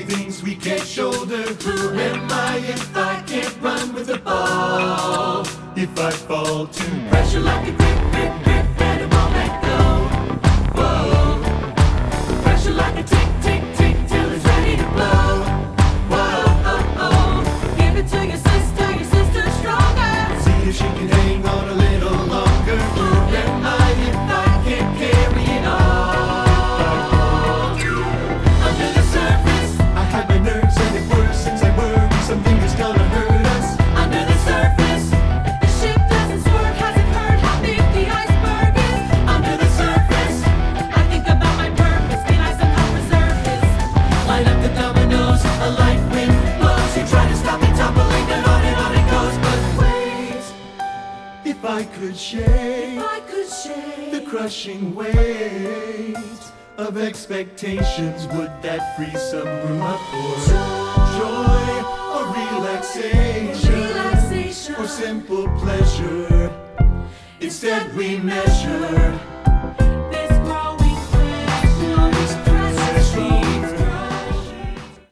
things we can't shoulder. Who am I if I can't run with the ball? If I fall to pressure like a grip, grip, grip, and I won't let go. Whoa, pressure like a tick, tick, tick, till it's ready to blow. Whoa, oh, oh, give it to your sister's stronger. See if she can hang on a little longer. Who am I if I can't carry it all? Under the surface, I have my nerves and it worsens. I worry something is gonna hurt us. Under the surface, the ship doesn't swerve. Hasn't heard how big the iceberg is. Under the surface, I think about my purpose. Can I somehow preserve this? Line up the dominoes, a light wind blows. You try to stop me tumbling, and on it goes. But wait, if I could shake the crushing weight of expectations, would that free some room up for joy or relaxation or simple pleasure? Instead we measure